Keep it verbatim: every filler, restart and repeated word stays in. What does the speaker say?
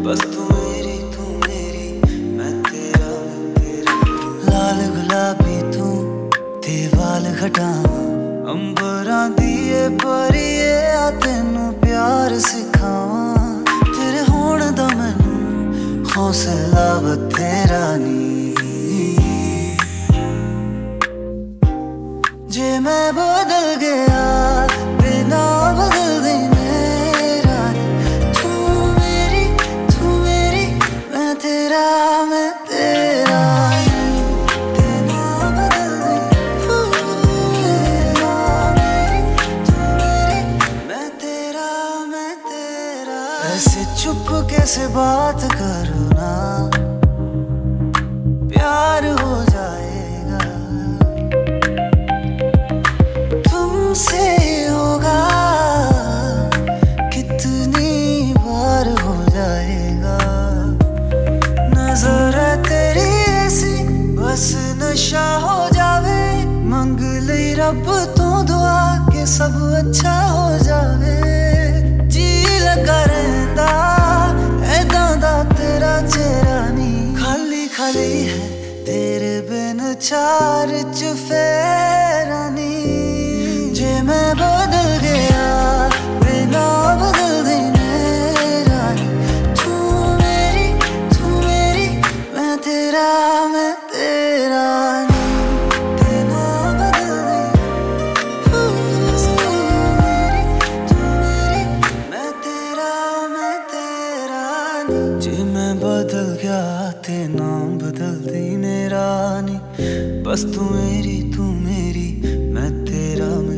बस तू मेरी तू मेरी मैं तेरा मैं तेरा। लाल गुलाबी तू ते वाल घटावां अंबरां दिए परिए आ तैनू प्यार सिखावां। तेरे होण दा मैनू हौसला बथेरा नी। जे मैं बदल गया बिना बदल दी मेरा नी। तू मेरी तू मेरी मैं तेरा मैं तेरा नी। बिना बदल दी तू मेरा मेरी तू मेरी मैं तेरा मैं तेरा। ऐसे चुप कैसे बात करो ना प्यार हो जाएगा तुमसे होगा कितनी बार हो जाएगा। नजर है तेरी ऐसी बस नशा हो जावे मंग लई रब तो दुआ के सब अच्छा हो जावे। जी लगा रहंदा ऐदां दा तेरा चेहरा नी। खाली खाली है तेरे बिन चार चुफेरा नी। जे मैं बदल गया बिना बदल दी मेरा नी। तू मेरी तू मेरी मैं तेरा मैं तेरा नी। बिना बदल दी तू मेरी तू मेरी मैं तेरा मैं तेरा नी। जे मैं बदल गया ते नाम बदल दी मेरा नी। बस तू मेरी तू मेरी मैं तेरा।